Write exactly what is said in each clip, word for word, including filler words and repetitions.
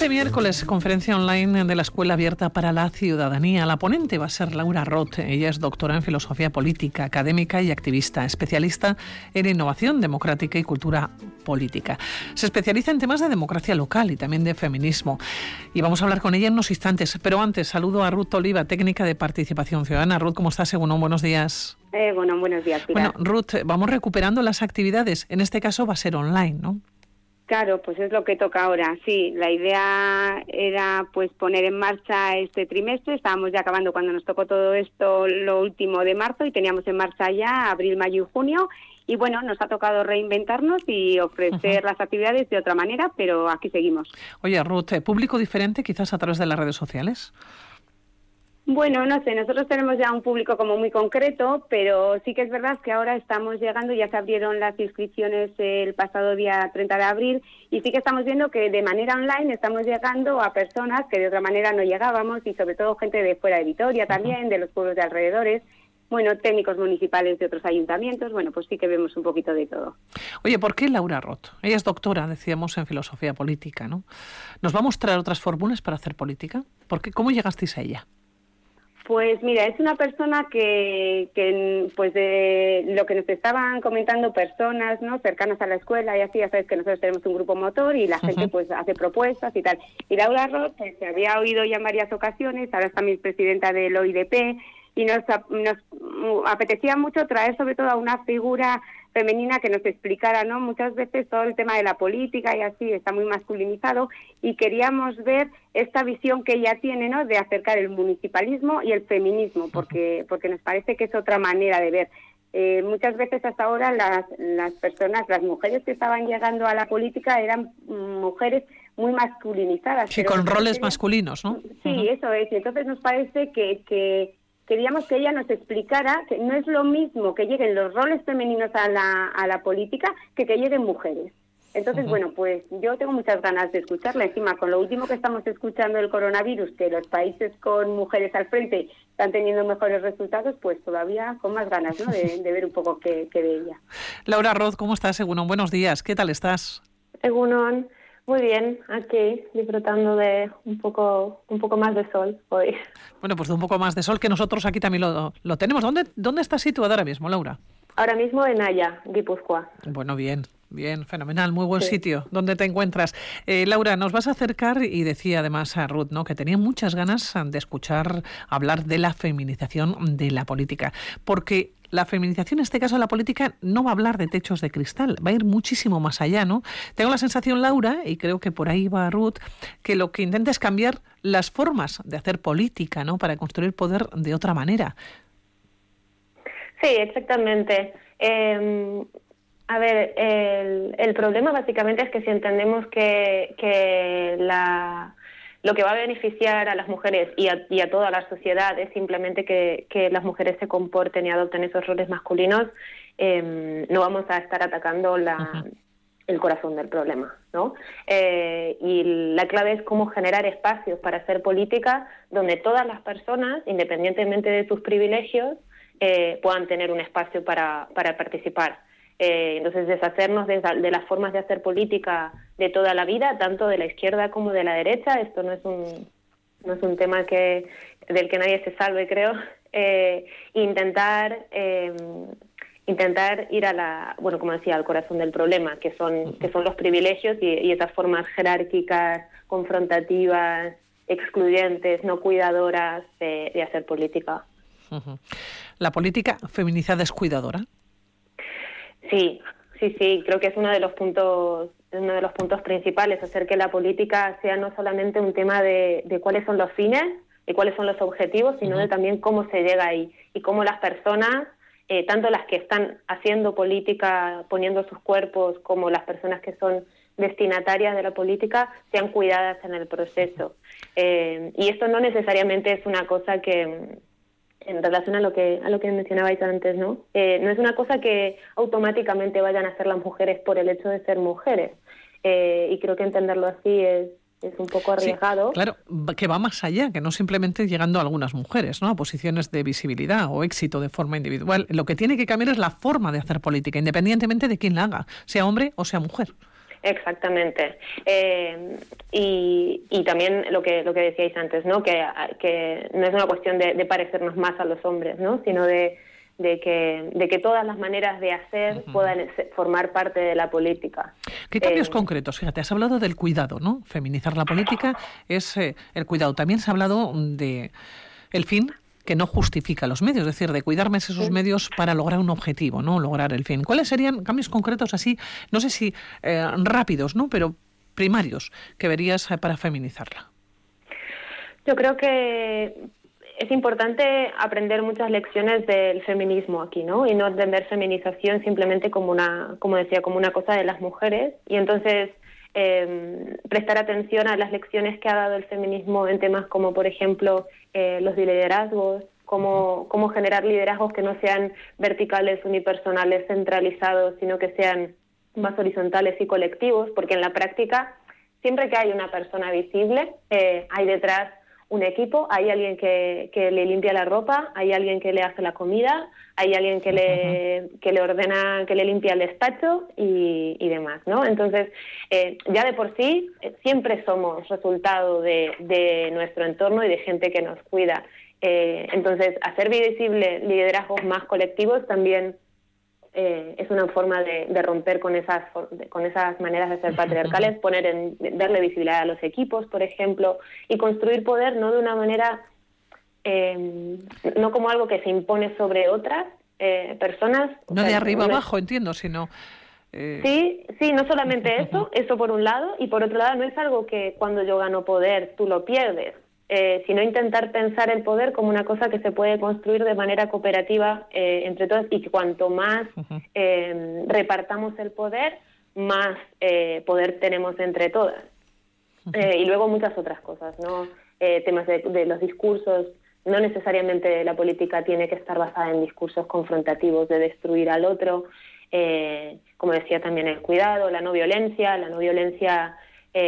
Este miércoles, conferencia online de la Escuela Abierta para la Ciudadanía. La ponente va a ser Laura Roth. Ella es doctora en filosofía política, académica y activista, especialista en innovación democrática y cultura política. Se especializa en temas de democracia local y también de feminismo. Y vamos a hablar con ella en unos instantes. Pero antes, saludo a Ruth Oliva, técnica de participación ciudadana. Ruth, ¿cómo estás? Según buenos días. Eh, bueno, buenos días, Pilar. Bueno, Ruth, vamos recuperando las actividades. En este caso va a ser online, ¿no? Claro, pues es lo que toca ahora. Sí, la idea era pues poner en marcha este trimestre. Estábamos ya acabando cuando nos tocó todo esto lo último de marzo y teníamos en marcha ya abril, mayo y junio. Y bueno, nos ha tocado reinventarnos y ofrecer uh-huh. las actividades de otra manera, pero aquí seguimos. Oye, Ruth, ¿público diferente quizás a través de las redes sociales? Bueno, no sé, nosotros tenemos ya un público como muy concreto, pero sí que es verdad que ahora estamos llegando, ya se abrieron las inscripciones el pasado día treinta de abril y sí que estamos viendo que de manera online estamos llegando a personas que de otra manera no llegábamos y sobre todo gente de fuera de Vitoria también, de los pueblos de alrededores. Bueno, técnicos municipales de otros ayuntamientos, bueno, pues sí que vemos un poquito de todo. Oye, ¿por qué Laura Roth? Ella es doctora, decíamos, en filosofía política, ¿no? ¿Nos va a mostrar otras fórmulas para hacer política? ¿Por qué? ¿Cómo llegasteis a ella? Pues mira, es una persona que, que pues de lo que nos estaban comentando personas, ¿no?, cercanas a la escuela y así, ya sabes que nosotros tenemos un grupo motor y la uh-huh. gente pues hace propuestas y tal. Y Laura Roth pues, se había oído ya en varias ocasiones, ahora es también presidenta del O I D P y nos, nos apetecía mucho traer sobre todo a una figura femenina que nos explicara, ¿no? Muchas veces todo el tema de la política y así está muy masculinizado y queríamos ver esta visión que ella tiene, ¿no?, de acercar el municipalismo y el feminismo, porque porque nos parece que es otra manera de ver. Eh, muchas veces hasta ahora las, las personas, las mujeres que estaban llegando a la política eran mujeres muy masculinizadas. Sí, con roles masculinos, ¿no? Sí, uh-huh. eso es. Y entonces nos parece que... que queríamos que ella nos explicara que no es lo mismo que lleguen los roles femeninos a la a la política que que lleguen mujeres. Entonces, uh-huh. bueno, pues yo tengo muchas ganas de escucharla. Encima, con lo último que estamos escuchando del coronavirus, que los países con mujeres al frente están teniendo mejores resultados, pues todavía con más ganas, ¿no?, de, de ver un poco qué, qué de ella. Laura Roth, ¿cómo estás? Egunon, buenos días. ¿Qué tal estás? Egunon. Muy bien, aquí disfrutando de un poco un poco más de sol hoy. Bueno, pues de un poco más de sol, que nosotros aquí también lo, lo tenemos. ¿Dónde, ¿Dónde estás situada ahora mismo, Laura? Ahora mismo en Haya, Guipúzcoa. Bueno, bien, bien, fenomenal, muy buen sí. sitio. ¿Dónde te encuentras? Eh, Laura, nos vas a acercar, y decía además a Ruth, ¿no?, que tenía muchas ganas de escuchar hablar de la feminización de la política, porque la feminización, en este caso de la política, no va a hablar de techos de cristal, va a ir muchísimo más allá, ¿no? Tengo la sensación, Laura, y creo que por ahí va Ruth, que lo que intenta es cambiar las formas de hacer política, ¿no?, para construir poder de otra manera. Sí, exactamente. Eh, a ver, el, el problema básicamente es que si entendemos que, que la... lo que va a beneficiar a las mujeres y a, y a toda la sociedad es simplemente que, que las mujeres se comporten y adopten esos roles masculinos, eh, no vamos a estar atacando la, uh-huh. el corazón del problema, ¿no? Eh, y la clave es cómo generar espacios para hacer política donde todas las personas, independientemente de sus privilegios, eh, puedan tener un espacio para, para participar. Eh, entonces, deshacernos de, de las formas de hacer política de toda la vida, tanto de la izquierda como de la derecha. Esto no es un no es un tema que del que nadie se salve, creo. Eh, intentar eh, intentar ir a la, bueno, como decía, al corazón del problema, que son que son los privilegios y, y esas formas jerárquicas, confrontativas, excluyentes, no cuidadoras de, de hacer política. Uh-huh. ¿La política feminizada es cuidadora? Sí, sí, sí, creo que es uno de los puntos, uno de los puntos principales, hacer que la política sea no solamente un tema de, de cuáles son los fines y cuáles son los objetivos, sino uh-huh. de también cómo se llega ahí y cómo las personas, eh, tanto las que están haciendo política, poniendo sus cuerpos, como las personas que son destinatarias de la política, sean cuidadas en el proceso. Eh, y esto no necesariamente es una cosa que... en relación a lo que a lo que mencionabais antes, ¿no? Eh, no es una cosa que automáticamente vayan a hacer las mujeres por el hecho de ser mujeres. Eh, y creo que entenderlo así es, es un poco arriesgado. Sí, claro, que va más allá, que no simplemente llegando a algunas mujeres, ¿no?, a posiciones de visibilidad o éxito de forma individual. Lo que tiene que cambiar es la forma de hacer política, independientemente de quién la haga, sea hombre o sea mujer. Exactamente. Eh, y, y también lo que lo que decíais antes, ¿no? Que, que no es una cuestión de, de parecernos más a los hombres, ¿no? Sino de, de, que, de que todas las maneras de hacer uh-huh. puedan formar parte de la política. ¿Qué cambios eh, concretos? Fíjate, has hablado del cuidado, ¿no? Feminizar la política es eh, el cuidado. También se ha hablado de el fin que no justifica los medios, es decir, de cuidarme esos sí. medios para lograr un objetivo, ¿no? Lograr el fin. ¿Cuáles serían cambios concretos así, no sé si eh, rápidos, ¿no? Pero primarios que verías para feminizarla? Yo creo que es importante aprender muchas lecciones del feminismo aquí, ¿no? Y no entender feminización simplemente como una, como decía, como una cosa de las mujeres. Y entonces eh, prestar atención a las lecciones que ha dado el feminismo en temas como, por ejemplo, eh, los liderazgos, cómo, cómo generar liderazgos que no sean verticales, unipersonales, centralizados, sino que sean más horizontales y colectivos, porque en la práctica, siempre que hay una persona visible, eh, hay detrás un equipo, hay alguien que, que le limpia la ropa, hay alguien que le hace la comida, hay alguien que le, que le ordena, que le limpia el despacho y, y demás, ¿no? Entonces, eh, ya de por sí, eh, siempre somos resultado de, de nuestro entorno y de gente que nos cuida. Eh, entonces, hacer visible liderazgos más colectivos también Eh, es una forma de, de romper con esas con esas maneras de ser patriarcales, poner en, darle visibilidad a los equipos, por ejemplo, y construir poder no de una manera, eh, no como algo que se impone sobre otras eh, personas. No o sea, de arriba no, abajo, entiendo, sino... Eh... Sí, sí, no solamente eso, eso por un lado, y por otro lado no es algo que cuando yo gano poder tú lo pierdes. Eh, sino intentar pensar el poder como una cosa que se puede construir de manera cooperativa eh, entre todos, y que cuanto más eh, repartamos el poder, más eh, poder tenemos entre todas. Eh, y luego muchas otras cosas, ¿no? Eh, temas de, de los discursos. No necesariamente la política tiene que estar basada en discursos confrontativos de destruir al otro. Eh, como decía también, el cuidado, la no violencia, la no violencia...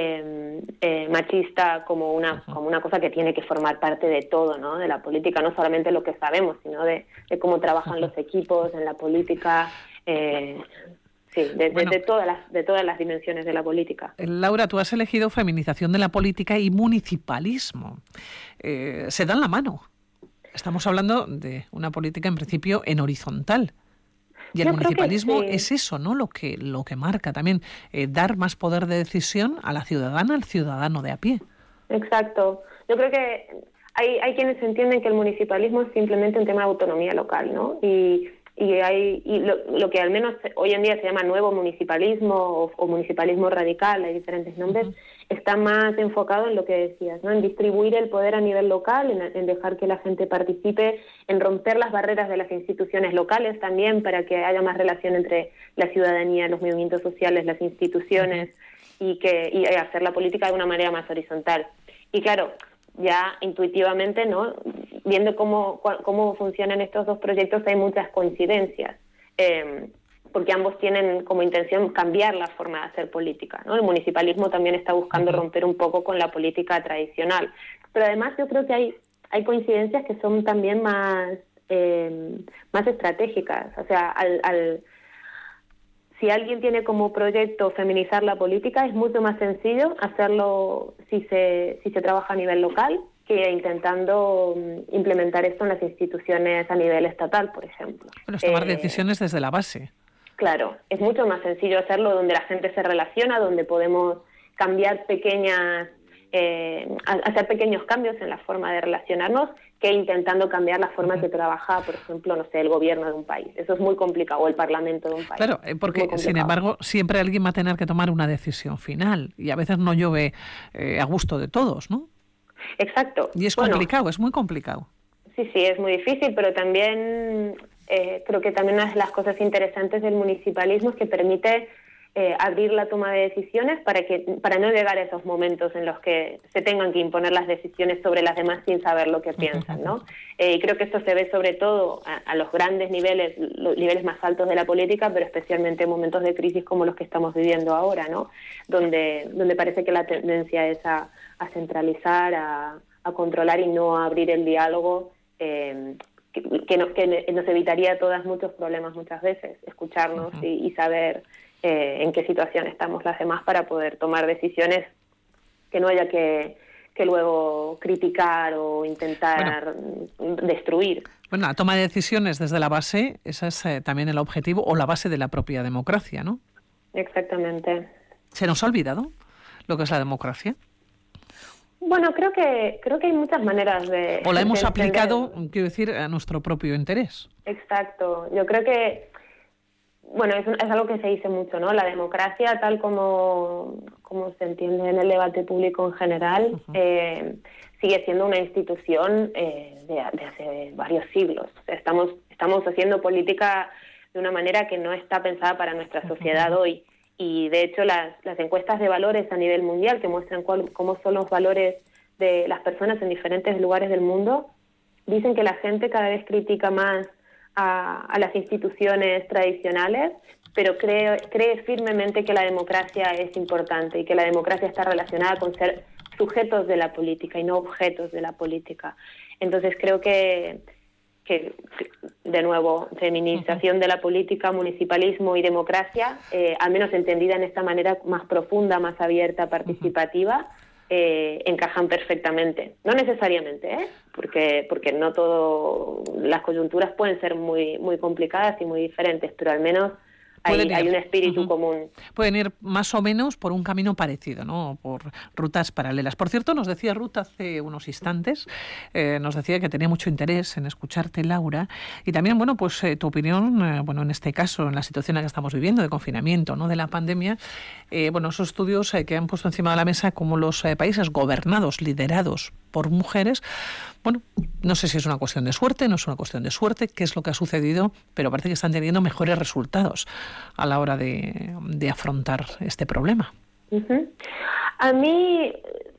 Eh, eh, machista como una como una cosa que tiene que formar parte de todo, ¿no? De la política, no solamente lo que sabemos, sino de, de cómo trabajan los equipos en la política, eh, sí, de, bueno, de, de todas las de todas las dimensiones de la política. Laura, tú has elegido feminización de la política y municipalismo. Eh, se dan la mano. Estamos hablando de una política en principio en horizontal. Y el Yo municipalismo sí. es eso, ¿no? Lo que lo que marca también eh, dar más poder de decisión a la ciudadana, al ciudadano de a pie. Exacto. Yo creo que hay hay quienes entienden que el municipalismo es simplemente un tema de autonomía local, ¿no? Y y hay y lo, lo que al menos hoy en día se llama nuevo municipalismo o, o municipalismo radical, hay diferentes nombres, uh-huh. está más enfocado en lo que decías, ¿no? En distribuir el poder a nivel local, en, en dejar que la gente participe, en romper las barreras de las instituciones locales también para que haya más relación entre la ciudadanía, los movimientos sociales, las instituciones uh-huh. y que y hacer la política de una manera más horizontal. Y claro, ya intuitivamente, ¿no? Viendo cómo cómo funcionan estos dos proyectos, hay muchas coincidencias, eh, porque ambos tienen como intención cambiar la forma de hacer política, ¿no? El municipalismo también está buscando romper un poco con la política tradicional, pero además yo creo que hay hay coincidencias que son también más eh, más estratégicas, o sea, al, al si alguien tiene como proyecto feminizar la política, es mucho más sencillo hacerlo si se si se trabaja a nivel local que intentando implementar esto en las instituciones a nivel estatal, por ejemplo. Bueno, es tomar eh, decisiones desde la base. Claro, es mucho más sencillo hacerlo donde la gente se relaciona, donde podemos cambiar pequeñas, eh, hacer pequeños cambios en la forma de relacionarnos, que intentando cambiar la forma uh-huh. que trabaja, por ejemplo, no sé, el gobierno de un país. Eso es muy complicado, o el parlamento de un país. Claro, porque sin embargo siempre alguien va a tener que tomar una decisión final y a veces no llueve eh, a gusto de todos, ¿no? Exacto. Y es complicado, bueno, es muy complicado. Sí, sí, es muy difícil, pero también eh, creo que también una de las cosas interesantes del municipalismo es que permite eh, abrir la toma de decisiones para que para no llegar a esos momentos en los que se tengan que imponer las decisiones sobre las demás sin saber lo que piensan, ¿no? Eh, y creo que esto se ve sobre todo a, a los grandes niveles, los niveles más altos de la política, pero especialmente en momentos de crisis como los que estamos viviendo ahora, ¿no? Donde donde parece que la tendencia es a, a centralizar, a, a controlar y no a abrir el diálogo, eh, que, que, no, que nos evitaría todos muchos problemas muchas veces, escucharnos uh-huh. y, y saber eh, en qué situación estamos las demás para poder tomar decisiones que no haya que, que luego criticar o intentar bueno, destruir. Bueno, la toma de decisiones desde la base, ese es eh, también el objetivo o la base de la propia democracia, ¿no? Exactamente. ¿Se nos ha olvidado lo que es la democracia? Bueno, creo que creo que hay muchas maneras de... O la hemos de aplicado, quiero decir, a nuestro propio interés. Exacto. Yo creo que, bueno, es, es algo que se dice mucho, ¿no? La democracia, tal como, como se entiende en el debate público en general, uh-huh. eh, sigue siendo una institución eh, de, de hace varios siglos. Estamos, estamos haciendo política de una manera que no está pensada para nuestra sociedad uh-huh. hoy. Y, de hecho, las, las encuestas de valores a nivel mundial que muestran cuál, cómo son los valores de las personas en diferentes lugares del mundo, dicen que la gente cada vez critica más a, a las instituciones tradicionales, pero cree, cree firmemente que la democracia es importante y que la democracia está relacionada con ser sujetos de la política y no objetos de la política. Entonces, creo que... que, de nuevo, feminización de la política, municipalismo y democracia, eh, al menos entendida en esta manera más profunda, más abierta, participativa, eh, encajan perfectamente. No necesariamente, ¿eh? porque porque no todo, las coyunturas pueden ser muy muy complicadas y muy diferentes, pero al menos hay, hay un espíritu uh-huh. común. Pueden ir más o menos por un camino parecido, ¿no? Por rutas paralelas. Por cierto, nos decía Ruth hace unos instantes, eh, nos decía que tenía mucho interés en escucharte, Laura, y también, bueno, pues eh, tu opinión, eh, bueno, en este caso, en la situación en la que estamos viviendo, de confinamiento, ¿no?, de la pandemia, eh, bueno, esos estudios eh, que han puesto encima de la mesa como los eh, países gobernados, liderados por mujeres, bueno, no sé si es una cuestión de suerte, no es una cuestión de suerte, qué es lo que ha sucedido, pero parece que están teniendo mejores resultados a la hora de, de afrontar este problema. Uh-huh. A mí,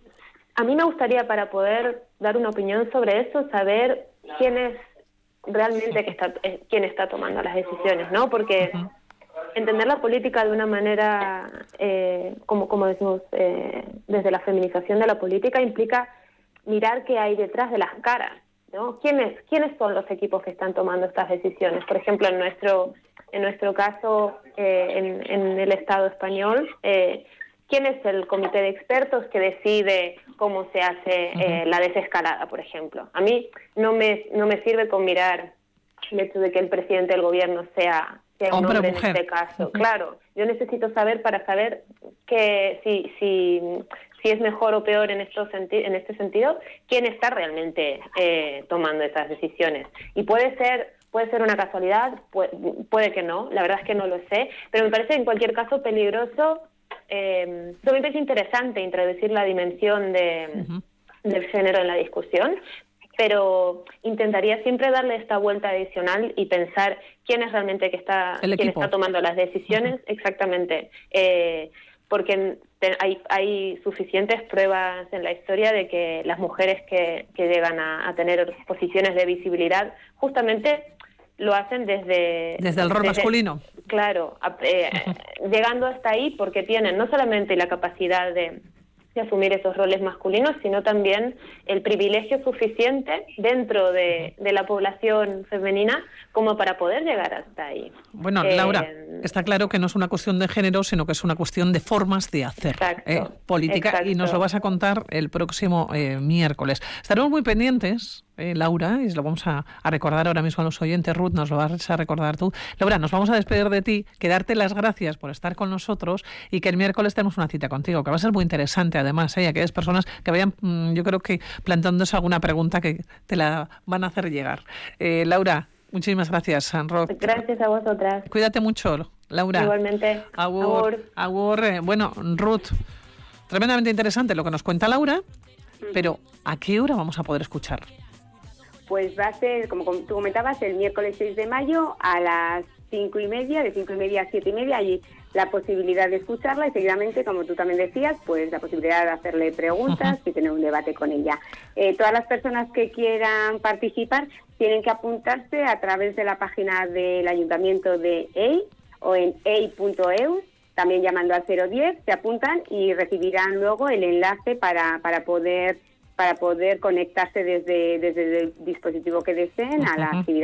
a mí me gustaría, para poder dar una opinión sobre eso, saber quién es realmente que está, eh, quién está tomando las decisiones, ¿no? Porque uh-huh. entender la política de una manera, eh, como, como decimos, eh, desde la feminización de la política, implica mirar qué hay detrás de las caras, ¿no? ¿Quiénes, quiénes son los equipos que están tomando estas decisiones? Por ejemplo, en nuestro en nuestro caso, eh, en, en el Estado español, eh, ¿quién es el comité de expertos que decide cómo se hace eh, la desescalada, por ejemplo? A mí no me no me sirve con mirar el hecho de que el presidente del gobierno sea, sea un hombre, hombre en este caso. Uh-huh. Claro, yo necesito saber para saber que si si si es mejor o peor en estos senti- en este sentido, quién está realmente eh, tomando esas decisiones. Y puede ser puede ser una casualidad, puede, puede que no, la verdad es que no lo sé, pero me parece en cualquier caso peligroso. Eh, también me parece interesante introducir la dimensión de, uh-huh. del género en la discusión, pero intentaría siempre darle esta vuelta adicional y pensar quién es realmente que está, quién está tomando las decisiones, uh-huh. exactamente, eh, porque hay, hay suficientes pruebas en la historia de que las mujeres que, que llegan a, a tener posiciones de visibilidad justamente lo hacen desde... Desde el rol desde, masculino. Claro, eh, uh-huh. llegando hasta ahí porque tienen no solamente la capacidad de, de asumir esos roles masculinos, sino también el privilegio suficiente dentro de, de la población femenina como para poder llegar hasta ahí. Bueno, eh, Laura, está claro que no es una cuestión de género, sino que es una cuestión de formas de hacer exacto, eh, política, exacto. Y nos lo vas a contar el próximo eh, miércoles. Estaremos muy pendientes, eh, Laura, y lo vamos a, a recordar ahora mismo a los oyentes. Ruth, nos lo vas a recordar tú. Laura, nos vamos a despedir de ti, que darte las gracias por estar con nosotros y que el miércoles tenemos una cita contigo, que va a ser muy interesante además, ¿eh? Aquellas personas que vayan, yo creo que plantándose alguna pregunta que te la van a hacer llegar. Eh, Laura, muchísimas gracias, Ruth. Gracias a vosotras. Cuídate mucho, Laura. Igualmente. Agur. Agur. Agur. Eh, bueno, Ruth, tremendamente interesante lo que nos cuenta Laura, pero ¿a qué hora vamos a poder escuchar? Pues va a ser, como tú comentabas, el miércoles seis de mayo a las cinco y media, de cinco y media a siete y media, allí la posibilidad de escucharla y seguidamente, como tú también decías, pues la posibilidad de hacerle preguntas uh-huh. y tener un debate con ella. Eh, todas las personas que quieran participar tienen que apuntarse a través de la página del Ayuntamiento de E I o en e i punto e u, también llamando al cero diez, se apuntan y recibirán luego el enlace para, para poder para poder conectarse desde, desde el dispositivo que deseen a la actividad.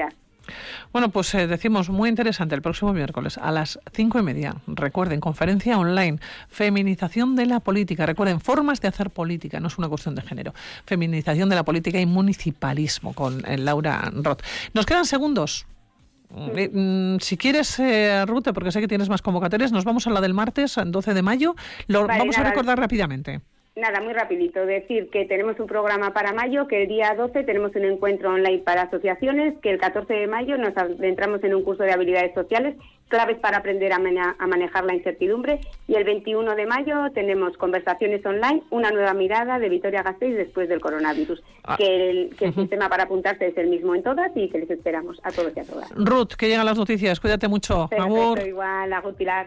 Bueno, pues eh, decimos, muy interesante, el próximo miércoles a las cinco y media. Recuerden, conferencia online, feminización de la política. Recuerden, formas de hacer política, no es una cuestión de género. Feminización de la política y municipalismo con eh, Laura Roth. Nos quedan segundos. Eh, mm, si quieres, eh, Ruth, porque sé que tienes más convocatorias, nos vamos a la del martes, doce de mayo. Lo vale, vamos nada, a recordar rápidamente. Nada, muy rapidito. Decir que tenemos un programa para mayo, que el día doce tenemos un encuentro online para asociaciones, que el catorce de mayo nos adentramos en un curso de habilidades sociales, claves para aprender a, mane- a manejar la incertidumbre, y el veintiuno de mayo tenemos conversaciones online, una nueva mirada de Vitoria-Gasteiz después del coronavirus, ah. que el, que el uh-huh. sistema para apuntarse es el mismo en todas y que les esperamos a todos y a todas. Ruth, que llegan las noticias, cuídate mucho. Perfecto, igual, agur, Pilar.